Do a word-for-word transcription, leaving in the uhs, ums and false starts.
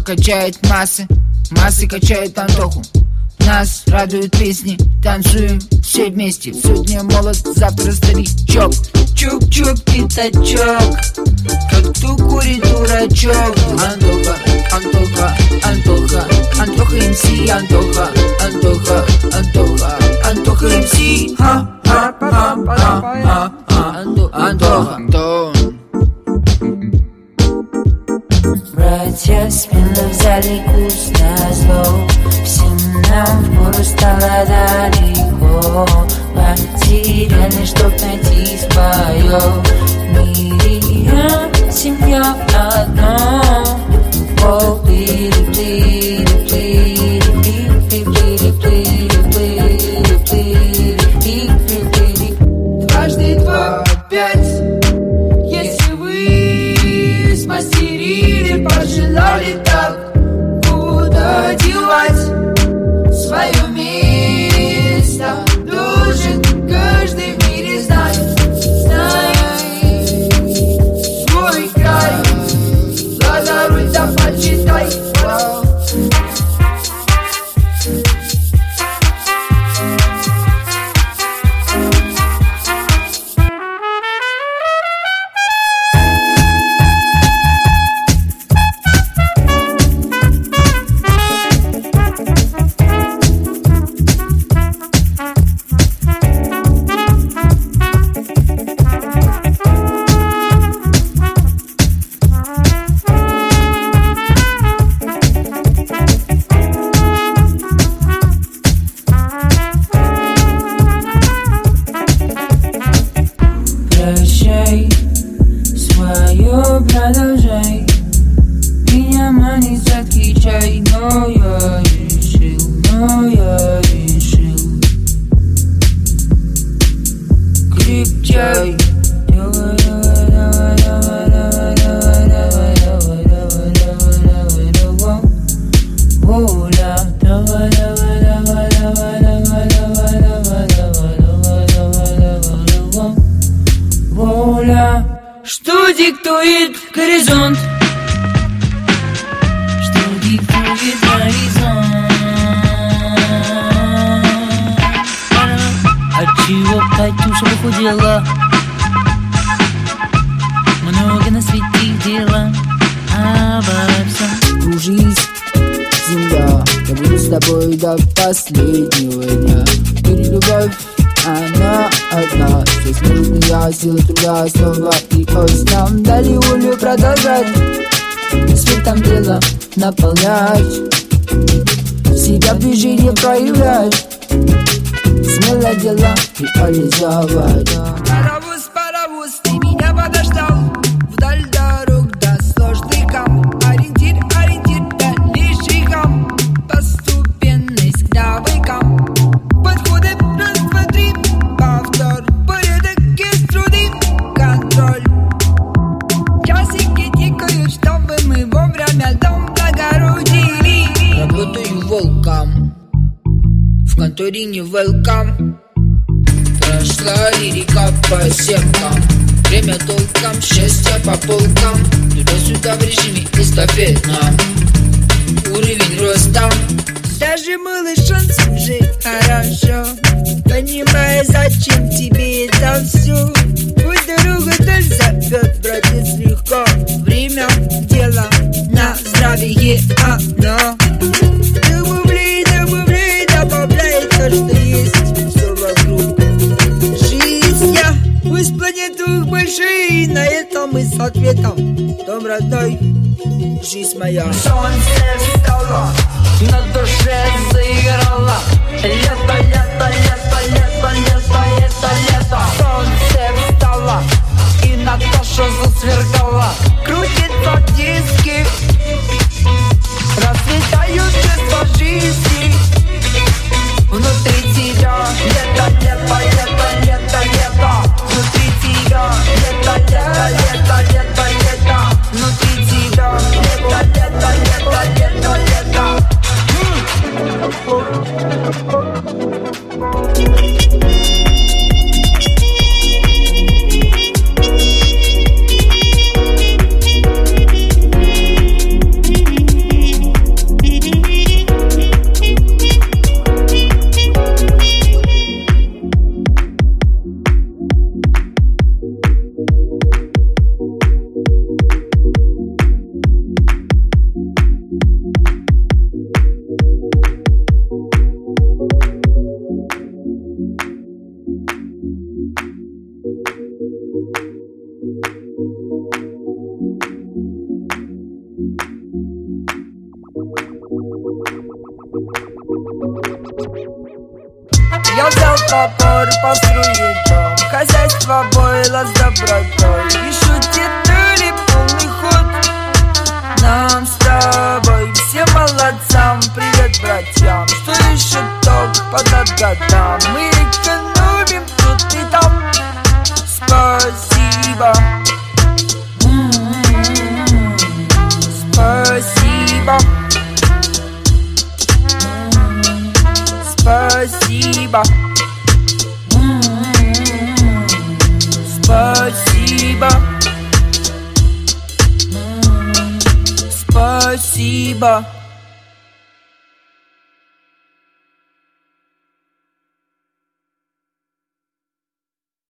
качает массы, массы качают Антоху. Нас радуют песни, танцуем все вместе. Сегодня молод, завтра старичок. Чук-чук, пятачок, как кто курит дурачок. Антоха, Антоха, Антоха, Антоха эм си, Антоха, Антоха, Антоха, Антоха эм си. Ха-ха-ха-ха-ха, Антоха, Антоха. Братья смело взяли курс на зло. Всем нам впору стало далеко. Потеряли, чтоб найти свое. В мире семья одна. О, плыли, плыли, плыли, плыли, плыли, плыли, плыли, плыли, плыли. Дважды два, пять. Если вы смастерили, пожелали так, куда девать свое место, должен каждый в мире знать. Знай свой край, глаза руль да почитай. Продолжай, меня манит сладкий чай, но я решил, но я решил крепчай. Давай, давай, давай, давай, давай, давай, давай, давай, давай, давай, давай, воля. Давай, давай, давай, давай, давай, давай, давай, давай, давай, давай, давай, давай, воля. Что диктует горизонт? Что диктует горизонт? Отчего Катюша похудела? Много на свете дела. Обо всем Кружись, земля, я буду с тобой до последнего дня. Мир, любовь, она одна. Все сможет меня, сила труда снова и нам дали волю продолжать светом дела наполнять, себя в движении проявлять, смело дела реализовать. Паровоз, паровоз, ты меня подождал. Вдаль дорог до сложный кам. Ориентир, ориентир, дальнейший хам. Поступенность к навыкам. Подходы раз, два, три. Повтор, порядок есть труды. Контроль. Часики тикают, чтобы мы вовремя дом догородили. Работаю волком, в конторе не welcome. Прошла лирика по сеткам, время толком, счастье по полкам. Туда-сюда в режиме эстафетном, уровень роста. Даже малышам же хорошо, понимая, зачем тебе это все. Пусть дорога даль зовет, братец, легко. Время, дело, на здравие оно. Добавляй, добавляй, добавляй то, что есть, все вокруг. Жизнь я, пусть планету большие, на этом мы с ответом. Дом родной, жизнь моя. Солнце встало, на душе заиграло. Лето, лето, лето, лето, лето, лето, лето. Солнце встало, и Наташа засверкала. Крутится диски, расцветают чувства жизни. Внутри тебя лето, лето, лето, лето, лето. Внутри тебя лето, лето, лето, лето, лето. Внутри тебя лето, лето, лето, лето, лето. Бежал топор по струе дом, хозяйство было с добротой. Еще детали полный ход. Нам с тобой, всем молодцам, привет братьям. Что еще ток подать годам? Мы экономим тут и там. Спасибо. Спасибо. Спасибо. Спасибо. Спасибо.